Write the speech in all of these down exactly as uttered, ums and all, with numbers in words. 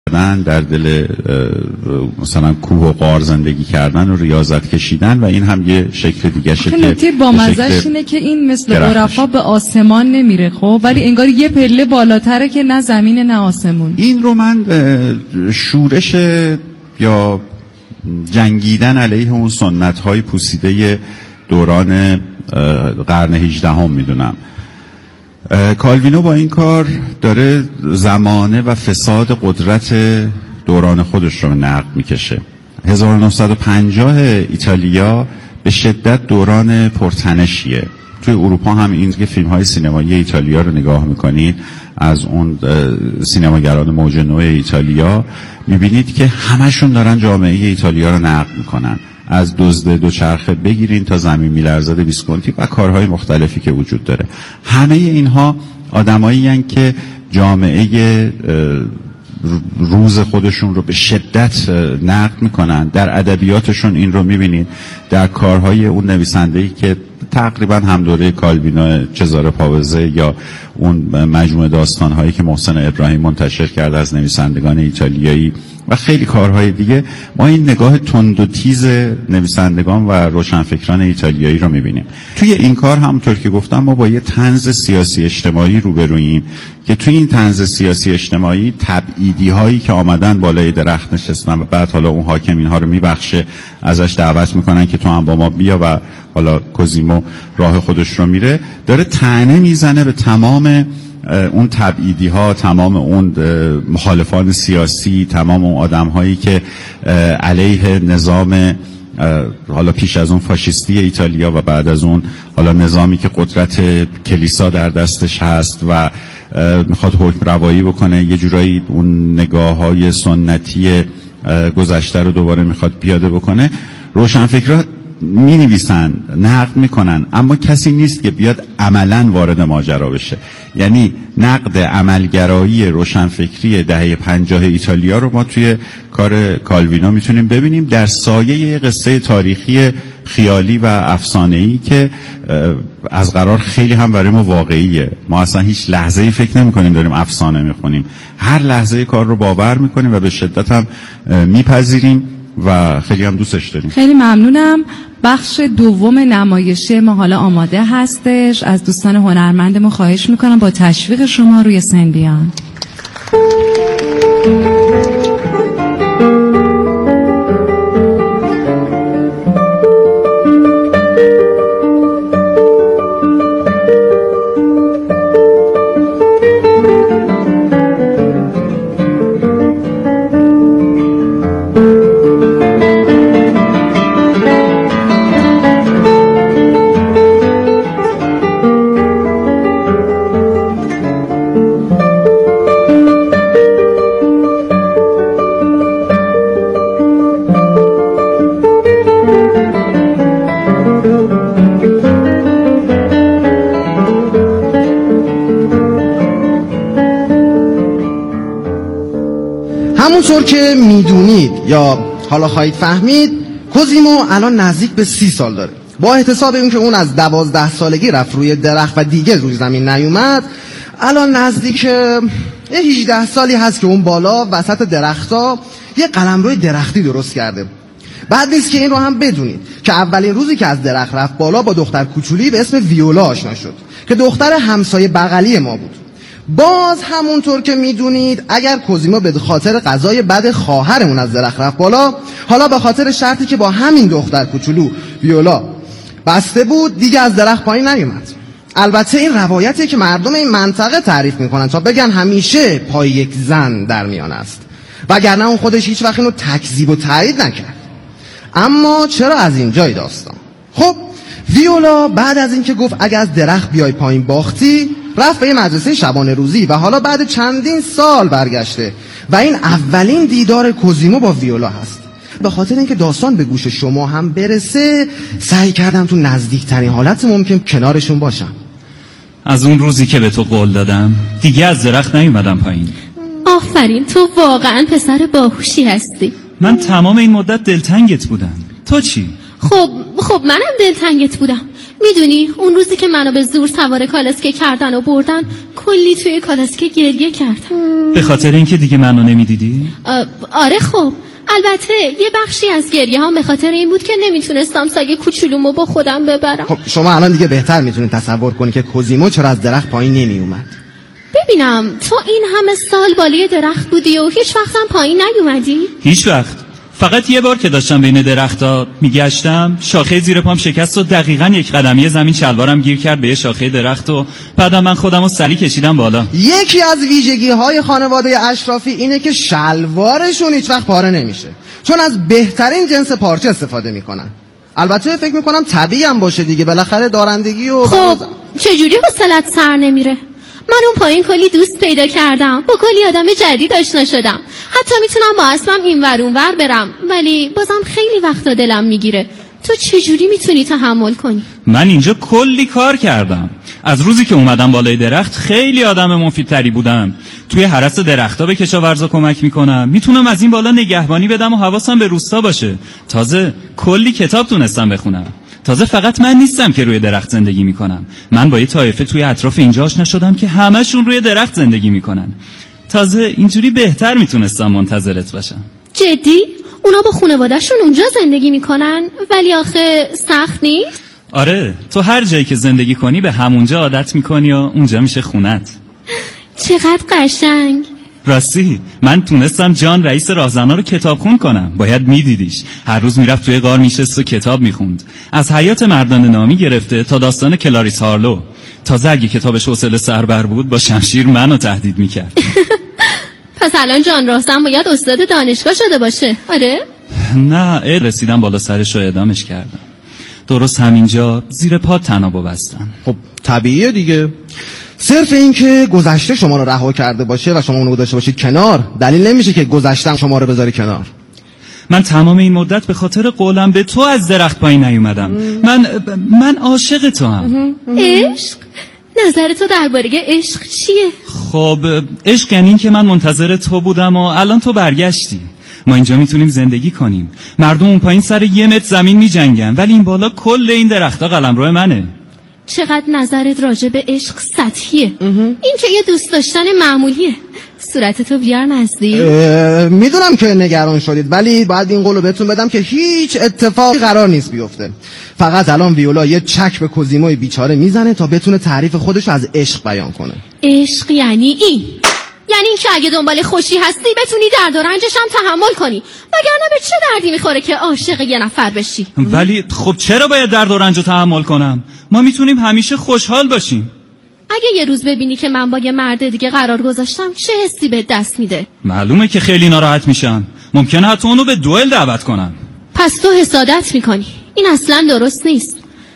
در دل مثلا کوه و غار زندگی کردن و ریاضت کشیدن و این هم یه شکل دیگه شکل نکته با مزه‌ش اینه که این مثل عرفا به آسمان نمیره خب، ولی انگار یه پله بالاتره که نه زمین نه آسمون. این رو من شورش یا جنگیدن علیه اون سنت‌های پوسیده دوران قرن هجدهم میدونم. کالوینو با این کار داره زمانه و فساد قدرت دوران خودش رو نقد میکشه. هزار و نهصد و پنجاه ایتالیا به شدت دوران پرتنشیه. توی اروپا هم این که فیلم های سینمایی ایتالیا رو نگاه میکنید، از اون سینماگران موج نو ایتالیا میبینید که همشون دارن جامعه ایتالیا رو نقد میکنن، از دزد دوچرخه بگیرین تا زمین میلرزاد ویسکونتی و کارهای مختلفی که وجود داره. همه اینها آدمایی هستند که جامعه روز خودشون رو به شدت نقد میکنن. در ادبیاتشون این رو میبینید، در کارهای اون نویسنده‌ای که تقریبا هم دوره کالوینو، چزاره پاوزه یا اون مجموعه داستانهایی که محسن ابراهیم منتشر کرده از نویسندگان ایتالیایی و خیلی کارهای دیگه، ما این نگاه تند و تیز نویسندگان و روشنفکران ایتالیایی رو میبینیم. توی این کار همونطور که گفتم ما با یه طنز سیاسی اجتماعی روبروییم که توی این طنز سیاسی اجتماعی تبعیدی هایی که آمدن بالای درخت نشستن و بعد حالا اون حاکم اینها رو میبخشه، ازش دعوت میکنن که تو هم با ما بیا و حالا کوزیمو راه خودش رو میره، داره طعنه میزنه به تمام اون تبعیدی ها، تمام اون مخالفان سیاسی، تمام اون آدم هایی که علیه نظام حالا پیش از اون فاشیستی ایتالیا و بعد از اون حالا نظامی که قدرت کلیسا در دستش هست و میخواد حکم روایی بکنه، یه جورایی اون نگاه های سنتی گذشته رو دوباره میخواد پیاده بکنه. روشنفکرها می نویسن، نقد میکنن، اما کسی نیست که بیاد عملاً وارد ماجرا بشه. یعنی نقد عملگرایی روشنفکری دهه پنجاه ایتالیا رو ما توی کار کالوینو میتونیم ببینیم در سایه قصه تاریخی خیالی و افسانه‌ای که از قرار خیلی هم برای ما واقعیه. ما اصلا هیچ لحظه‌ای فکر نمی‌کنیم داریم افسانه میخونیم، هر لحظه کار رو باور میکنیم و به شدت هم میپذیریم و خیلی هم دوستش داریم. خیلی ممنونم. بخش دوم نمایش ما حالا آماده هستش. از دوستان هنرمندمون خواهش میکنم با تشویق شما روی سن بیان. همونطور که میدونید یا حالا خواهید فهمید، کوزیمو الان نزدیک به سی سال داره. با احتساب این که اون از دوازده سالگی رفت روی درخت و دیگه روی زمین نیومد، الان نزدیک یه هجده سالی هست که اون بالا وسط درختا یه قلمروی درختی درست کرده. بعد نیست که این رو هم بدونید که اولین روزی که از درخت رفت بالا با دختر کوچولی به اسم ویولا آشنا شد که دختر همسایه بغلی ما بود. باز همونطور که میدونید اگر کوزیمو به خاطر قضای بد خواهرمون از درخت رفت بالا، حالا به خاطر شرطی که با همین دختر کوچولو ویولا بسته بود دیگه از درخت پایین نیومد. البته این روایتی که مردم این منطقه تعریف میکنن تا بگن همیشه پای یک زن در میان است، وگرنه اون خودش هیچ وقت اینو تکذیب و تایید نکرد. اما چرا از اینجای داستان؟ خب ویولا بعد از اینکه گفت اگه از درخت بیای پایین باختی، رفت به یه مدرسه شبانه روزی و حالا بعد چندین سال برگشته و این اولین دیدار کوزیمو با ویولا هست. به خاطر اینکه داستان به گوش شما هم برسه، سعی کردم تو نزدیکترین حالت ممکن کنارشون باشم. از اون روزی که به تو قول دادم دیگه از درخت نیومدم پایین. آفرین، تو واقعا پسر باهوشی هستی. من تمام این مدت دلتنگت بودم. تو چی؟ خب خب منم دلتنگت بودم. میدونی اون روزی که منو به زور سوار کالسکه کردن و بردن، کلی توی کالسکه گریه کردم. به خاطر اینکه دیگه منو نمیدیدی؟ آره خب، البته یه بخشی از گریه هم به خاطر این بود که نمیتونستم سگ کوچولومو با خودم ببرم. خب شما الان دیگه بهتر میتونید تصور کنید که کوزیمو چرا از درخت پایین نمی اومد. ببینم تو این همه سال بالای درخت بودی و هیچ وقت هم پایین نیومدی؟ هیچ وقت. فقط یه بار که داشتم بین درخت‌ها میگشتم، شاخه زیر پام شکست و دقیقاً یک قدمی زمین شلوارم گیر کرد به یه شاخه درخت و بعدم من خودم رو سری کشیدم بالا. یکی از ویژگی‌های خانواده اشرافی اینه که شلوارشون هیچ وقت پاره نمیشه، چون از بهترین جنس پارچه استفاده میکنن. البته فکر میکنم طبیعی هم باشه دیگه، بالاخره دارندگی و خب چجوری حوصله‌ات سر نمیره؟ من اون پایین کلی دوست پیدا کردم، با کلی آدم جدید آشنا شدم، حتی میتونم با اسبم این ور اون ور برم، ولی بازم خیلی وقتا دلم میگیره. تو چجوری میتونی تحمل کنی؟ من اینجا کلی کار کردم. از روزی که اومدم بالای درخت خیلی آدم مفیدتری بودم. توی هرس درختا به کشاورزا کمک میکنم، میتونم از این بالا نگهبانی بدم و حواسم به روستا باشه. تازه کلی کتاب تونستم بخونم. تازه فقط من نیستم که روی درخت زندگی میکنم، من با یه طایفه توی اطراف اینجا آشنا شدم که همشون روی درخت زندگی میکنن. تازه اینجوری بهتر میتونستم منتظرت باشم. جدی؟ اونا با خانواده‌شون اونجا زندگی میکنن؟ ولی آخه سخت نیست؟ آره، تو هر جایی که زندگی کنی به همونجا عادت میکنی و اونجا میشه خونت. چقدر قشنگ. راستی من تونستم جان رئیس راهزنا رو کتابخون کنم. باید میدیدیش، هر روز میرفت توی غار میشست و کتاب میخوند، از حیات مردان نامی گرفته تا داستان کلاریس هارلو. تازه اگه کتابش حوصله سربر بود با شمشیر منو تهدید میکرد. پس الان جان راهزن باید استاد دانشگاه شده باشه، آره؟ نه، ای رسیدم بالا سرش رو اعدامش کردم. درست همینجا زیر پا تنابو بستم. خب طبیعیه دیگه. صرف این که گذشته شما رو رها کرده باشه و شما اونو گذاشته باشید کنار، دلیل نمیشه که گذشته شما رو بذاری کنار. من تمام این مدت به خاطر قولم به تو از درخت پایین نیومدم. من من عاشق تو هم. عشق؟ نظر تو درباره عشق چیه؟ خب عشق یعنی این که من منتظر تو بودم و الان تو برگشتی. ما اینجا میتونیم زندگی کنیم. مردم اون پایین سر یه متر زمین میجنگن، ولی این بالا کل این درخت‌ها قلمرو منه. چقدر نظرت راجع به عشق سطحیه. این که یه دوست داشتن معمولیه. صورتتو بیار نزدیک. میدونم که نگران شدید، ولی باید این قولو بهتون بدم که هیچ اتفاقی قرار نیست بیفته. فقط الان ویولا یه چک به کوزیموی بیچاره میزنه تا بتونه تعریف خودش از عشق بیان کنه. عشق یعنی این، یعنی این که اگه دنبال خوشی هستی بتونی درد و رنجش هم تحمل کنی، وگرنه به چه دردی میخوره که عاشق یه نفر بشی؟ ولی خب چرا باید درد و رنج رو تحمل کنم؟ ما میتونیم همیشه خوشحال باشیم. اگه یه روز ببینی که من با یه مرد دیگه قرار گذاشتم، چه حسی به دست میده؟ معلومه که خیلی ناراحت میشم. ممکنه حتی اونو به دوئل دعوت کنم. پس تو حسادت میکنی. این اصلا درست نیست.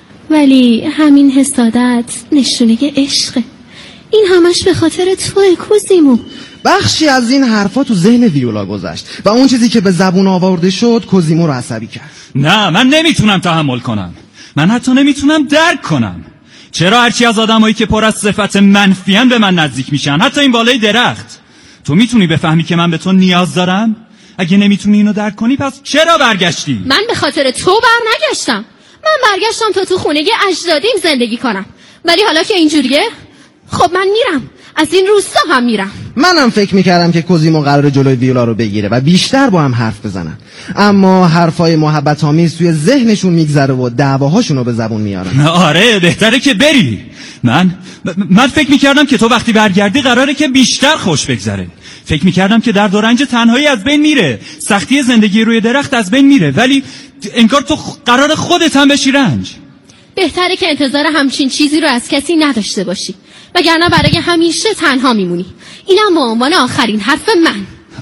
ولی همین حسادت نشونه عشقه. این همش به خاطر توئه کوزیمو. بخشی از این حرفا تو ذهن ویولا گذشت و اون چیزی که به زبون آورده شد کوزیمو رو عصبی کرد. نه، من نمیتونم تحمل کنم. من حتی نمیتونم درک کنم. چرا هرچی از آدمایی که پر از صفت منفیان به من نزدیک میشن، حتی این بالای درخت؟ تو میتونی بفهمی که من به تو نیاز دارم؟ اگه نمیتونی اینو درک کنی پس چرا برگشتی؟ من به خاطر تو بر نگشتم. من برگشتم تا تو خونه اجدادیم زندگی کنم. ولی حالا که اینجوریه، خب من میرم. از این روستا هم میرم. منم فکر میکردم که کوزیمو قراره جلوی ویولا رو بگیره و بیشتر با هم حرف بزنن، اما حرفای محبت آمیز توی ذهنشون میگذره و دعواهاشون رو به زبون میارن. آره بهتره که بری. من من فکر میکردم که تو وقتی برگردی قراره که بیشتر خوش بگذره. فکر میکردم که درد و رنج تنهایی از بین میره، سختی زندگی روی درخت از بین میره، ولی انگار تو قرار خودت هم بشی رنج. بهتره که انتظار همچین چیزی رو از کسی نداشته باشی، وگرنه برای همیشه تنها میمونی. اینم به عنوان آخرین حرف من.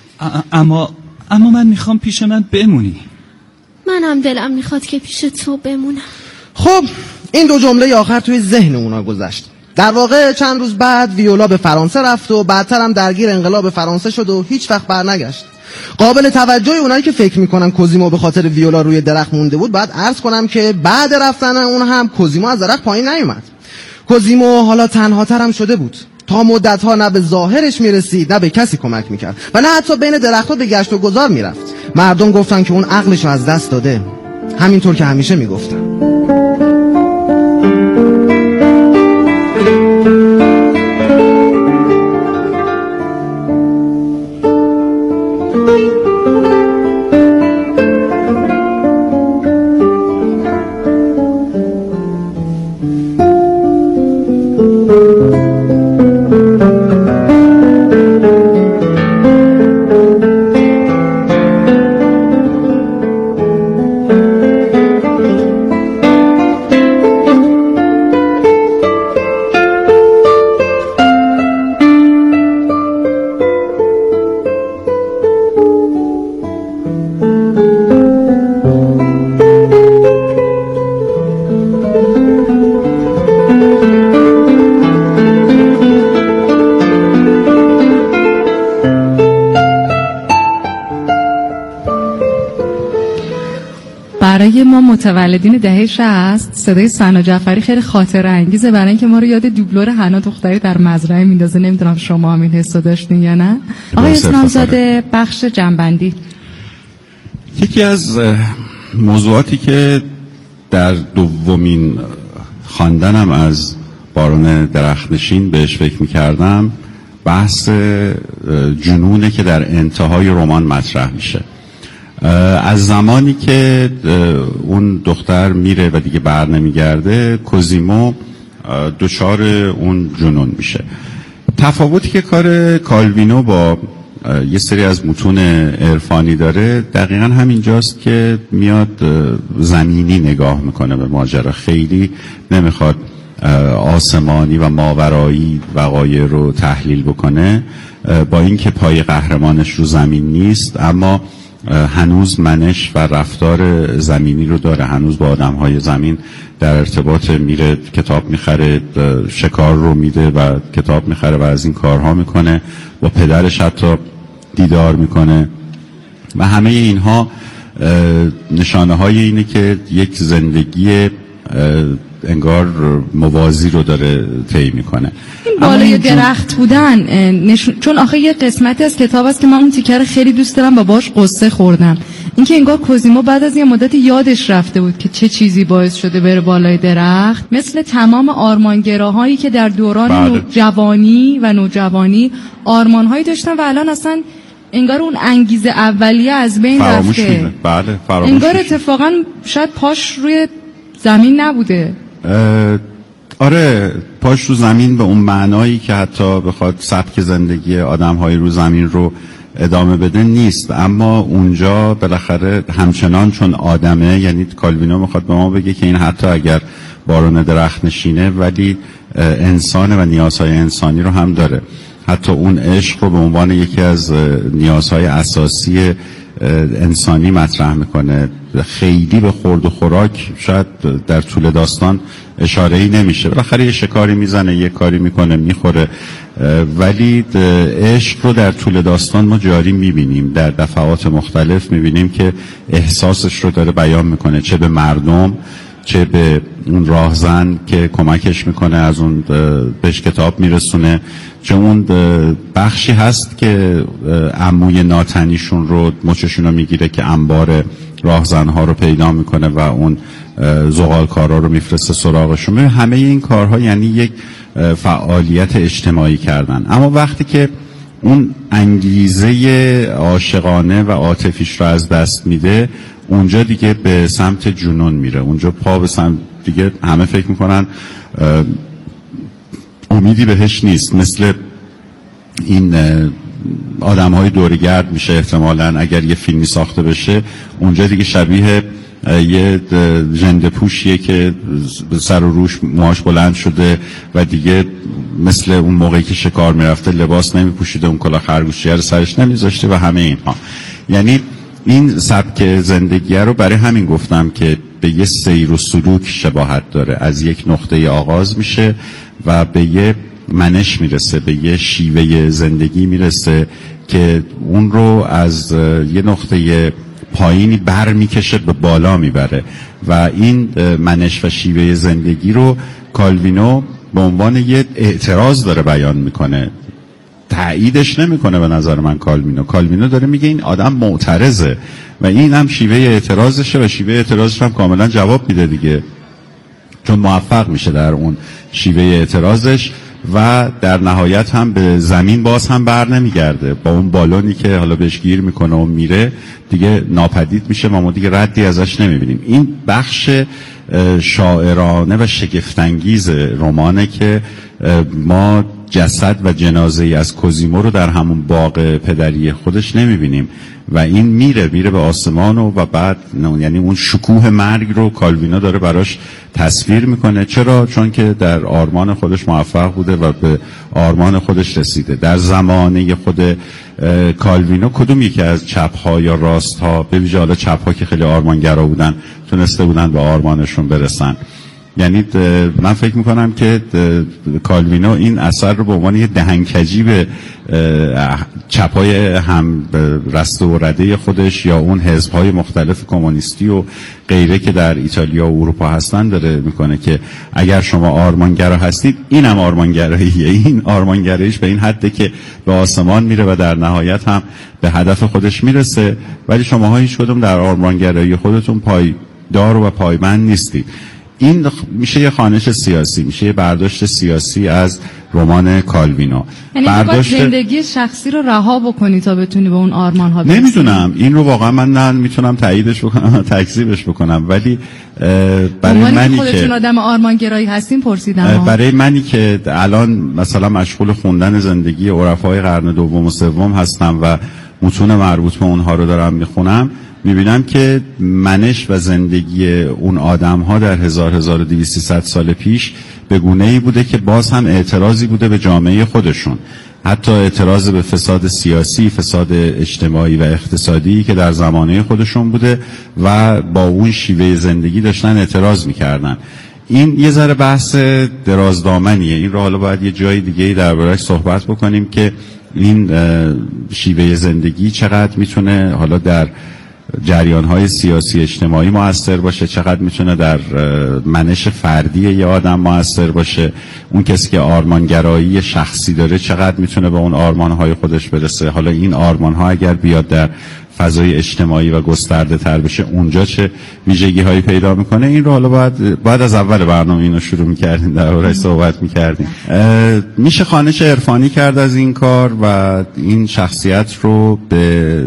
اما اما من میخوام پیش من بمونی. منم دلم میخواد که پیش تو بمونم. خب این دو جمله آخر توی ذهن اونا گذشت. در واقع چند روز بعد ویولا به فرانسه رفت و بعدتر هم درگیر انقلاب فرانسه شد و هیچ وقت برنگشت. قابل توجه اونایی که فکر میکنن کوزیمو به خاطر ویولا روی درخت مونده بود باید عرض کنم که بعد رفتن اون هم کوزیمو از درخت پایین نیومد. کوزیمو حالا تنها تر هم شده بود. تا مدت ها نه به ظاهرش میرسید، نه به کسی کمک میکرد و نه حتی بین درخت‌ها به گشت و گذار میرفت. مردم گفتن که اون عقلشو از دست داده، همینطور که همیشه میگفتن. برای ما متولدین دهه شصت صدای سنا جعفری خیلی خاطره انگیزه، برای اینکه ما رو یاد دوبلور حنا دختری در مزرعه میندازه. نمیدونم شما هم این حسو داشتین یا نه؟ آقای اسلامزاده، بخش جنبندی. یکی از موضوعاتی که در دومین خواندنم از بارون درختنشین بهش فکر میکردم بحث جنونه که در انتهای رمان مطرح میشه. از زمانی که اون دختر میره و دیگه بر نمیگرده، کوزیمو دچار اون جنون میشه. تفاوتی که کار کالوینو با یه سری از متون عرفانی داره دقیقا همینجاست که میاد زمینی نگاه میکنه به ماجرا، خیلی نمیخواد آسمانی و ماورایی وقایع رو تحلیل بکنه، با اینکه پای قهرمانش رو زمین نیست اما هنوز منش و رفتار زمینی رو داره، هنوز با آدم‌های زمین در ارتباط، میره کتاب میخره، شکار رو میده و کتاب میخره و از این کارها میکنه، با پدرش حتی دیدار میکنه و همه اینها نشانه های اینه که یک زندگی انگار موازی رو داره طی میکنه. این بالای درخت بودن نشون... چون آخه یه قسمتی از کتاب است که من اون تیکر خیلی دوست دارم و باش قصه خوردم، اینکه انگار کوزیمو بعد از یه مدت یادش رفته بود که چه چیزی باعث شده بره بالای درخت، مثل تمام آرمانگراهایی که در دوران نو... جوانی و نوجوانی آرمانهایی داشتن و الان اصلا انگار اون انگیزه اولیه از بین رفته. بله، فراموش انگار اتفاقا شاید پاش روی زمین نبوده. آره، پاش رو زمین به اون معنایی که حتی بخواد سبک زندگی آدم‌های رو زمین رو ادامه بده نیست، اما اونجا بالاخره همچنان چون آدمه، یعنی کالوینو میخواد به ما بگه که این حتی اگر بارون درخت نشینه ولی انسانه و نیازهای انسانی رو هم داره، حتی اون عشق رو به عنوان یکی از نیازهای اساسی انسانی مطرح میکنه. خیلی به خورد و خوراک شاید در طول داستان اشاره‌ای نمیشه، بالاخره یه شکاری میزنه، یه کاری میکنه، میخوره، ولی عشق رو در طول داستان ما جاری میبینیم، در دفعات مختلف میبینیم که احساسش رو داره بیان میکنه، چه به مردم چه به اون راهزن که کمکش میکنه، از اون بهش کتاب میرسونه، چه اون بخشی هست که عموی ناتنیشون رو مچشون رو میگیره که انبار راهزنها رو پیدا میکنه و اون زغالکارا رو میفرسته سراغشون. همه این کارها یعنی یک فعالیت اجتماعی کردن. اما وقتی که اون انگیزه عاشقانه و عاطفیش رو از دست میده، اونجا دیگه به سمت جنون میره، اونجا پا به سمت دیگه همه فکر میکنن امیدی بهش نیست، مثل این آدم های دورگرد میشه احتمالاً اگر یه فیلمی ساخته بشه، اونجا دیگه شبیه یه ژنده پوشیه که سر و روش موهاش بلند شده و دیگه مثل اون موقعی که شکار میرفته لباس نمیپوشیده، اون کلاه خرگوشیه رو سرش نمیذاشته و همه اینها. یعنی این سبک زندگی رو برای همین گفتم که به یه سیر و سلوک شباهت داره، از یک نقطه آغاز میشه و به یه منش میرسه، به یه شیوه زندگی میرسه که اون رو از یه نقطه پایینی بر میکشه به بالا میبره و این منش و شیوه زندگی رو کالوینو به عنوان یه اعتراض داره بیان میکنه، تاییدش نمیکنه. به نظر من کالوینو کالوینو داره میگه این آدم معترضه و این هم شیوه اعتراضشه و شیوه اعتراضش هم کاملا جواب میده دیگه، چون موفق میشه در اون شیوه اعتراضش و در نهایت هم به زمین باز هم بر نمیگرده، با اون بالونی که حالا بهش گیر میکنه و میره دیگه ناپدید میشه و ما دیگه ردی ازش نمیبینیم. این بخش شاعرانه و شگفت‌انگیز رمانه که ما جسد و جنازه ای از کوزیمو رو در همون باغ پدری خودش نمیبینیم و این میره میره به آسمان و, و بعد یعنی اون شکوه مرگ رو کالوینو داره براش تصویر میکنه. چرا؟ چون که در آرمان خودش موفق بوده و به آرمان خودش رسیده. در زمانه خود کالوینو کدوم یکی از چپ ها یا راست ها، به ویژه حالا چپ ها که خیلی آرمانگرا بودن، تونسته بودن به آرمانشون برسن؟ یعنی من فکر میکنم که کالوینو این اثر رو به عنوان یه دهنکجی به چپای هم رسته و رده خودش یا اون حزب‌های مختلف کمونیستی و غیره که در ایتالیا و اروپا هستن داره میکنه که اگر شما آرمانگرا هستید این هم آرمانگراییه. این آرمانگراییش به این حده که به آسمان میره و در نهایت هم به هدف خودش میرسه، ولی شماها هیچ کدوم در آرمانگرایی خودتون پایدار و پایبند نیستید. این میشه یه خوانش سیاسی، میشه یه برداشت سیاسی از رمان کالوینو. یعنی برداشت زندگی شخصی رو رها بکنی تا بتونی به اون آرمان ها برسی. نمیدونم این رو واقعا من نه میتونم تاییدش بکنم تکذیبش بکنم، ولی برای منی که خودتون آدم آرمانگرایی هستین پرسیدم. برای منی که الان مثلا مشغول خوندن زندگی عرفای قرن دوم و سوم هستم و متون مربوط به اونها رو دارم میخونم، میبینم که منش و زندگی اون آدم ها در هزار هزار و دویست سیصد سال پیش به گونه‌ای بوده که باز هم اعتراضی بوده به جامعه خودشون، حتی اعتراض به فساد سیاسی، فساد اجتماعی و اقتصادی که در زمانه خودشون بوده و با اون شیوه زندگی داشتن اعتراض میکردن. این یه ذره بحث درازدامنیه، این رو حالا باید یه جای دیگه درباره‌اش صحبت بکنیم که این شیوه زندگی چقدر میتونه حالا در جریان‌های سیاسی اجتماعی مؤثر باشه، چقدر میتونه در منش فردی یه آدم مؤثر باشه، اون کسی که آرمانگرایی شخصی داره چقدر میتونه به اون آرمان‌های خودش برسه. حالا این آرمان‌ها اگر بیاد در فضای اجتماعی و گسترده تر بشه اونجا چه ویژگی‌هایی پیدا میکنه. این رو حالا باید بعد از اول برنامه اینو شروع می‌کردیم در اورش صحبت می‌کردیم. میشه خوانش عرفانی کرد از این کار و این شخصیت رو به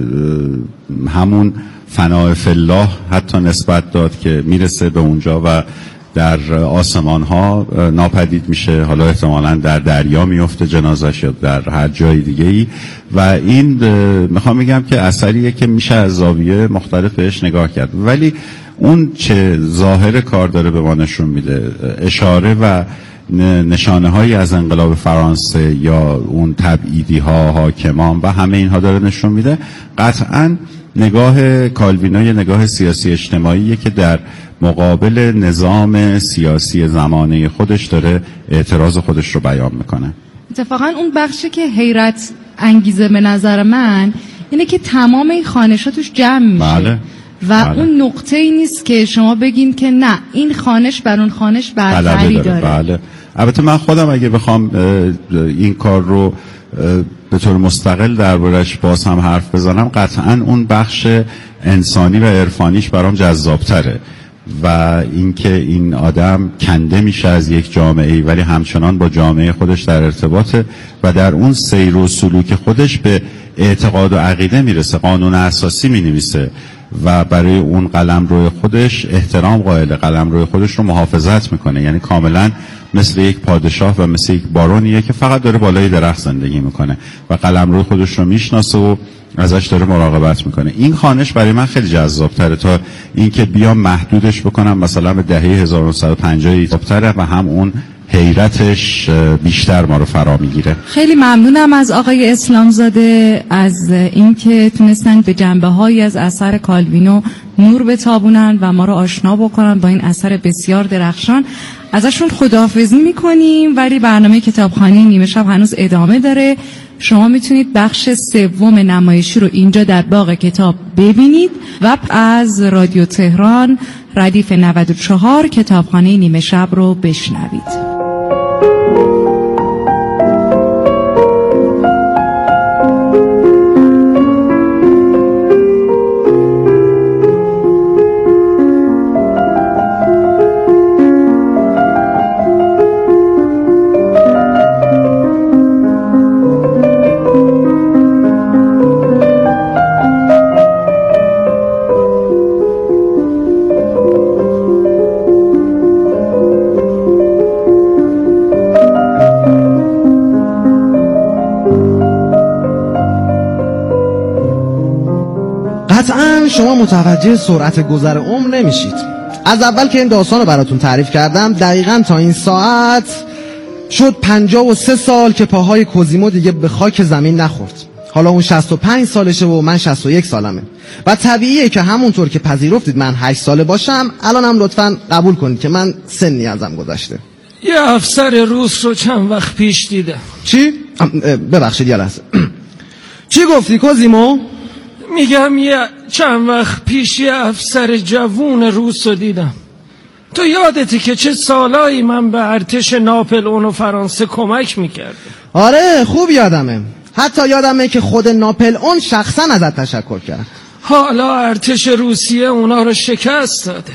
همون فناء فی الله حتی نسبت داد که میرسه به اونجا و در آسمان ها ناپدید میشه، حالا احتمالاً در دریا میفته جنازش یا در هر جای دیگه ای. و این میخوام بگم که اثریه که میشه از زاویه مختلف بهش نگاه کرد، ولی اون چه ظاهر کار داره به ما نشون میده، اشاره و نشانه هایی از انقلاب فرانسه یا اون تبعیدی ها حاکمان و همه اینها داره نشون میده. قطعاً نگاه کالوینو یه نگاه سیاسی اجتماعیه که در مقابل نظام سیاسی زمانه خودش داره اعتراض خودش رو بیان میکنه. اتفاقا اون بخشی که حیرت انگیزه به نظر من اینه که تمام این خوانش‌ها توش جمع میشه. بله. و بله. اون نقطه ای نیست که شما بگین که نه این خوانش بر اون خوانش برتری داره. بله. البته من خودم اگه بخوام این کار رو به طور مستقل دربارش باز هم حرف بزنم، قطعاً اون بخش انسانی و عرفانیش برام جذابتره و اینکه این آدم کنده میشه از یک جامعه ولی همچنان با جامعه خودش در ارتباطه و در اون سیر و سلوک خودش به اعتقاد و عقیده میرسه، قانون اساسی مینویسه و برای اون قلمرو خودش احترام قائل، قلمرو خودش رو محافظت میکنه. یعنی کاملا مثل یک پادشاه و مثل یک بارونیه که فقط داره بالای درخت زندگی میکنه و قلمرو خودش رو میشناسه و ازش داره مراقبت میکنه. این خوانش برای من خیلی جذاب تره تا اینکه بیام محدودش بکنم مثلا به دهه هزار و نهصد و پنجاه تره و هم اون حیرتش بیشتر ما رو فرا میگیره. خیلی ممنونم از آقای اسلامزاده از اینکه تونستن به جنبه هایی از اثر کالوینو نور بتابونن و ما رو آشنا بکنن با این اثر بسیار درخشان. ازشون خداحافظی میکنیم، ولی برنامه کتابخانه نیمه شب هنوز ادامه داره. شما میتونید بخش سوم نمایشی رو اینجا در باغ کتاب ببینید و از رادیو تهران ردیف نود و چهار کتابخانه نیمه شب رو بشنوید. قطعا شما متوجه سرعت گذر عمر نمیشید. از اول که این داستان رو براتون تعریف کردم دقیقاً تا این ساعت شد پنجاه و سه سال که پاهای کوزیمو دیگه به خاک زمین نخورد. حالا اون شصت و پنج سالشه و من شصت و یک سالمه و طبیعیه که همونطور که پذیرفتید من هشت ساله باشم الانم لطفاً قبول کنید که من سنی ازم گذشته. یه افسر روس رو چند وقت پیش دیدم. چی؟ ببخشید یه لحظه. چی گفتی کوزیمو؟ میگم یه چند وقت پیش یه افسر جوون روس رو دیدم. تو یادتی که چه سالایی من به ارتش ناپلئون و فرانسه کمک میکردم؟ آره خوب یادمه. حتی یادمه که خود ناپلئون شخصا ازت تشکر کرد. حالا ارتش روسیه اونا رو شکست داده.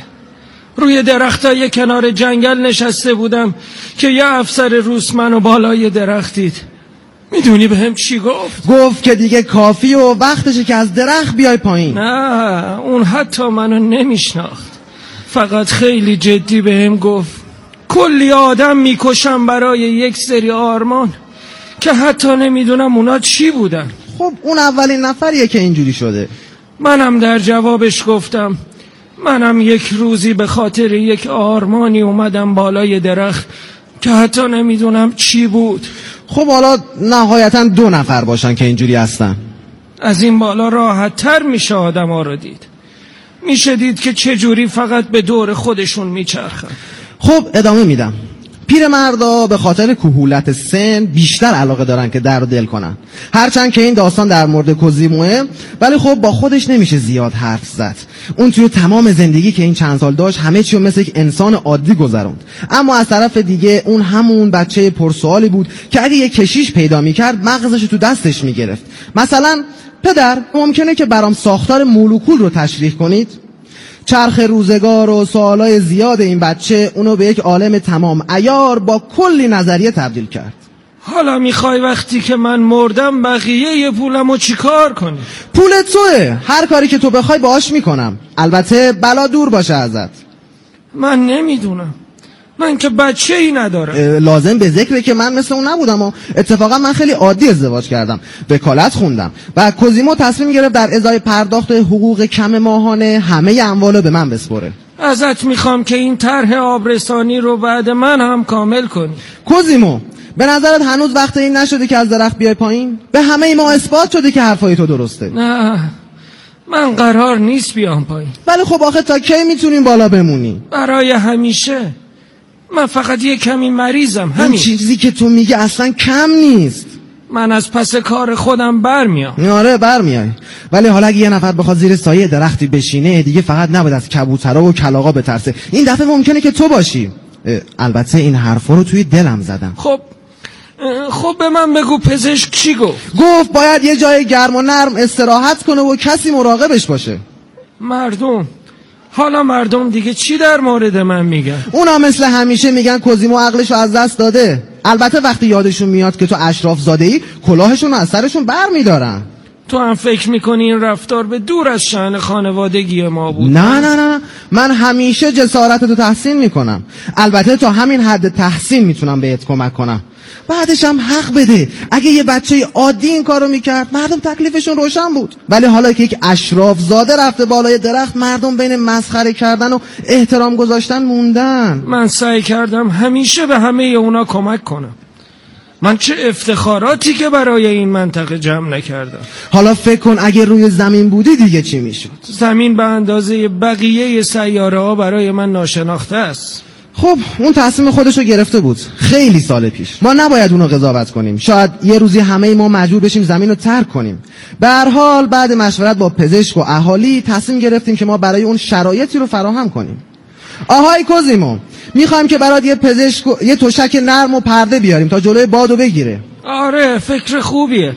روی درختای کنار جنگل نشسته بودم که یه افسر روس منو بالای درخت دید. میدونی به هم چی گفت؟ گفت که دیگه کافی و وقتشه که از درخت بیای پایین. نه اون حتی منو نمیشناخت، فقط خیلی جدی به هم گفت کلی آدم میکشم برای یک سری آرمان که حتی نمیدونم اونا چی بودن. خب اون اولین نفریه که اینجوری شده. منم در جوابش گفتم منم یک روزی به خاطر یک آرمانی اومدم بالای درخت که حتی نمیدونم چی بود. خب حالا نهایتا دو نفر باشن که اینجوری هستن. از این بالا راحت تر میشه آدم ها رو دید. میشه دید که چجوری فقط به دور خودشون میچرخن. خب ادامه میدم. پیرمردا به خاطر کهولت سن بیشتر علاقه دارن که در و دل کنن. هرچند که این داستان در مورد کوزیموه، ولی خب با خودش نمیشه زیاد حرف زد. اون توی تمام زندگی که این چند سال داشت همه چیو مثل یک انسان عادی گذروند. اما از طرف دیگه اون همون بچه پرسوالی بود که اگه یک کشیش پیدا میکرد مغزش تو دستش میگرفت. مثلا پدر ممکنه که برام ساختار مولکول رو تشریح کنید؟ چرخ روزگار و سوالای زیاد این بچه اونو به یک عالم تمام عیار با کلی نظریه تبدیل کرد. حالا میخوای وقتی که من مردم بقیه یه پولمو چی کار کنی؟ پول توه، هر کاری که تو بخوای باهاش میکنم، البته بلا دور باشه ازت. من نمیدونم، من که بچه ای ندارم. لازم به ذکره که من مثل اون نبودم و اتفاقا من خیلی عادی ازدواج کردم، وکالت خوندم و کوزیمو تصمیم گرفت در ازای پرداخت حقوق کم ماهانه همه اموالو به من بسپره. ازت میخوام که این طرح آبرسانی رو بعد من هم کامل کنی. کوزیمو به نظرت هنوز وقت این نشده که از درخت بیای پایین؟ به همه ما اثبات شده که حرفای تو درسته. نه من قرار نیست بیام پایین. ولی خب آخه تا کی میتونیم بالا بمونی؟ برای همیشه. من فقط یه کمی مریضم، همین. این چیزی که تو میگه اصلا کم نیست. من از پس کار خودم برمیام. آره برمیای، ولی حالا اگه یه نفر بخواد زیر سایه درختی بشینه دیگه فقط نباید از کبوترها و کلاغا بترسه. این دفعه ممکنه که تو باشی. البته این حرفا رو توی دلم زدم. خب خب به من بگو پزشک چی گفت؟ گفت باید یه جای گرم و نرم استراحت کنه و کسی مراقبش باشه. مردم حالا مردم دیگه چی در مورد من میگن؟ اونا مثل همیشه میگن کوزیمو عقلشو از دست داده. البته وقتی یادشون میاد که تو اشراف زاده ای کلاهشون از سرشون بر میدارن. تو هم فکر میکنی این رفتار به دور از شأن خانوادگی ما بود؟ نه نه نه من همیشه جسارتتو تحسین میکنم. البته تا همین حد تحسین میتونم بهت کمک کنم. بعدش هم حق بده، اگه یه بچه عادی این کارو میکرد مردم تکلیفشون روشن بود. ولی حالا که یک اشراف زاده رفته بالای درخت مردم بین مسخره کردن و احترام گذاشتن موندن. من سعی کردم همیشه به همه اونا کمک کنم. من چه افتخاراتی که برای این منطقه جمع نکردم. حالا فکر کن اگه روی زمین بودی دیگه چی میشد؟ زمین به اندازه بقیه سیاره ها برای من ناشناخته است. خب اون تصمیم خودشو گرفته بود خیلی سال پیش. ما نباید اونو قضاوت کنیم. شاید یه روزی همه ما مجبور بشیم زمین رو ترک کنیم. به هر حال بعد مشورت با پزشک و اهالی تصمیم گرفتیم که ما برای اون شرایطی رو فراهم کنیم. آهای کوزیمو، میخوایم که برات یه پزشک و یه تشک نرم و پرده بیاریم تا جلوی بادو بگیره. آره فکر خوبیه.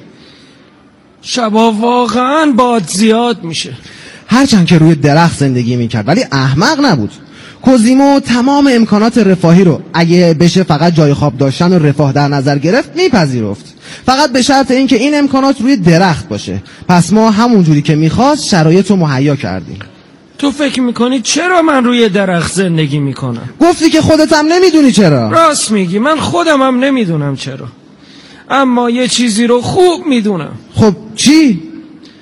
شبا واقعا باد زیاد میشه. هرچند که روی درخت زندگی میکرد ولی احمق نبود. کوزیمو تمام امکانات رفاهی رو اگه بشه فقط جای خواب داشتن و رفاه در نظر گرفت میپذیرفت، فقط به شرط اینکه این امکانات روی درخت باشه. پس ما همون جوری که میخواست شرایط رو مهیا کردیم. تو فکر میکنی چرا من روی درخت زندگی میکنم؟ گفتی که خودت هم نمیدونی چرا. راست میگی، من خودم هم نمیدونم چرا، اما یه چیزی رو خوب میدونم. خب چی؟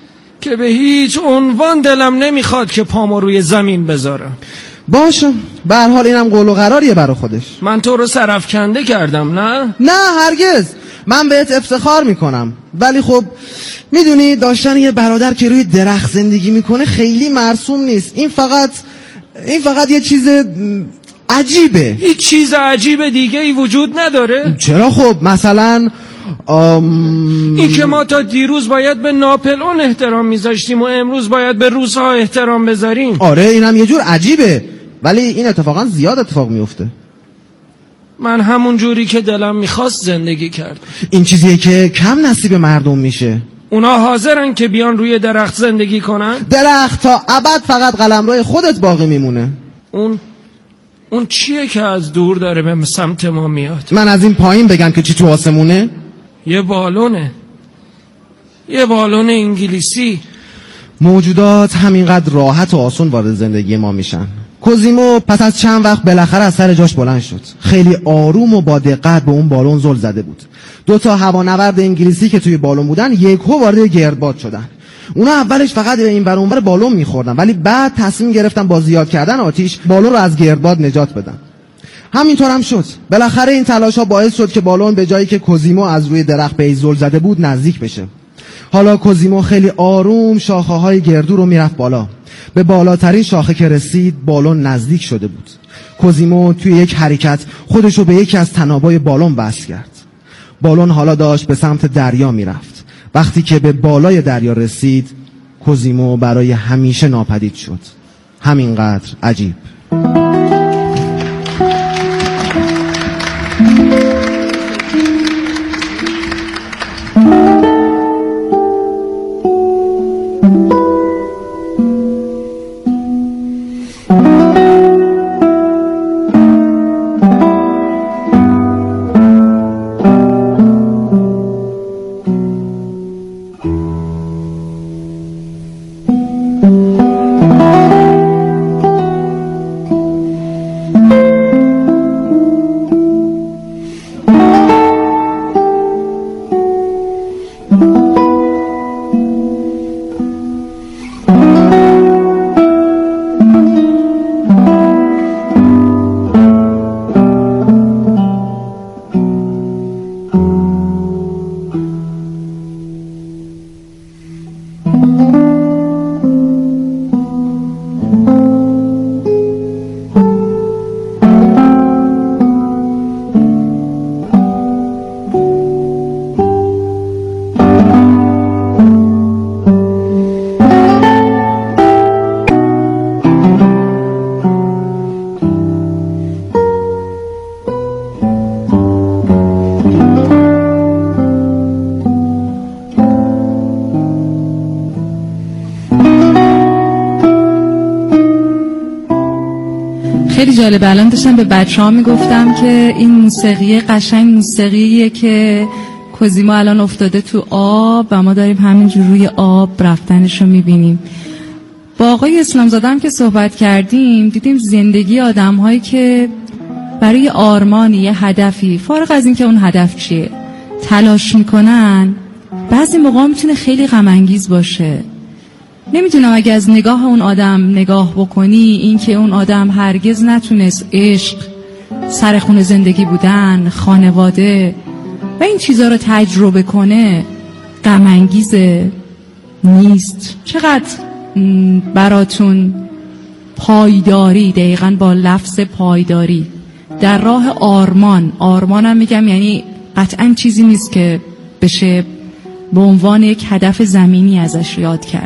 که به هیچ عنوان دلم نمیخواد که پامو روی زمین بذارم. باشه، به هر حال اینم قول و قراریه برا خودش. من تو رو سرفکنده کردم نه؟ نه هرگز، من بهت افتخار میکنم، ولی خب میدونی داشتن یه برادر که روی درخت زندگی میکنه خیلی مرسوم نیست. این فقط این فقط یه چیز عجیبه. هیچ چیز عجیب دیگه ای وجود نداره؟ چرا؟ خب مثلا آم... این که ما تا دیروز باید به ناپلئون احترام میذاشتیم و امروز باید به روس‌ها احترام بذاریم. آره اینم یه جور عجیبه، ولی این اتفاقا زیاد اتفاق میفته. من همون جوری که دلم میخواست زندگی کردم. این چیزیه که کم نصیب مردم میشه. اونا حاضرن که بیان روی درخت زندگی کنن؟ درخت تا ابد فقط قلمرو خودت باقی میمونه. اون اون چیه که از دور داره به سمت ما میاد؟ من از این پایین بگم که چی تو آسمونه؟ یه بالونه، یه بالون انگلیسی. موجودات همینقدر راحت و آسون وارد زندگی ما میشن. کوزیمو پس از چند وقت بالاخره از سر جاش بلند شد. خیلی آروم و با دقت به اون بالون زل زده بود. دو تا هوانورد انگلیسی که توی بالون بودن یکهو وارد گردباد شدن. اونا اولش فقط به این ور اون ور بالون میخوردن، ولی بعد تصمیم گرفتن با زیاد کردن آتیش بالون رو از گردباد نجات بدن. همینطور هم شد. بالاخره این تلاش‌ها باعث شد که بالون به جایی که کوزیمو از روی درخت به زل زده بود نزدیک بشه. حالا کوزیمو خیلی آروم شاخه‌های گردو رو میرفت بالا. به بالاترین شاخه که رسید بالون نزدیک شده بود. کوزیمو توی یک حرکت خودش رو به یکی از تنابای بالون وصل کرد. بالون حالا داشت به سمت دریا میرفت. وقتی که به بالای دریا رسید کوزیمو برای همیشه ناپدید شد. همینقدر عجیب. خیلی جالب. الان داشتم به بچه ها میگفتم که این موسیقی قشنگ موسیقیه که کوزیمو الان افتاده تو آب و ما داریم همینجور روی آب رفتنش رو میبینیم. با آقای اسلامزاده هم که صحبت کردیم دیدیم زندگی آدم هایی که برای آرمانی یه هدفی فارغ از این که اون هدف چیه تلاش میکنن، بعضی موقع میتونه خیلی غم انگیز باشه. نمیدونم اگه از نگاه اون آدم نگاه بکنی، این که اون آدم هرگز نتونست عشق، سرخون زندگی بودن، خانواده و این چیزها رو تجربه کنه غم انگیزه نیست. چقدر براتون پایداری، دقیقاً با لفظ پایداری در راه آرمان، آرمانم میگم یعنی قطعاً چیزی نیست که بشه به عنوان یک هدف زمینی ازش یاد کرد،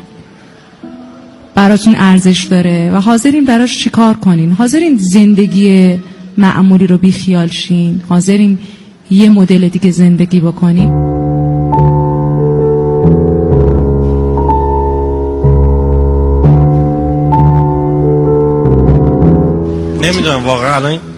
براتون ارزش داره و حاضرین براش چیکار کنین؟ حاضرین زندگی معمولی رو بی خیال شین؟ حاضرین یه مدل دیگه زندگی بکنین؟ نمیدونم واقعا الان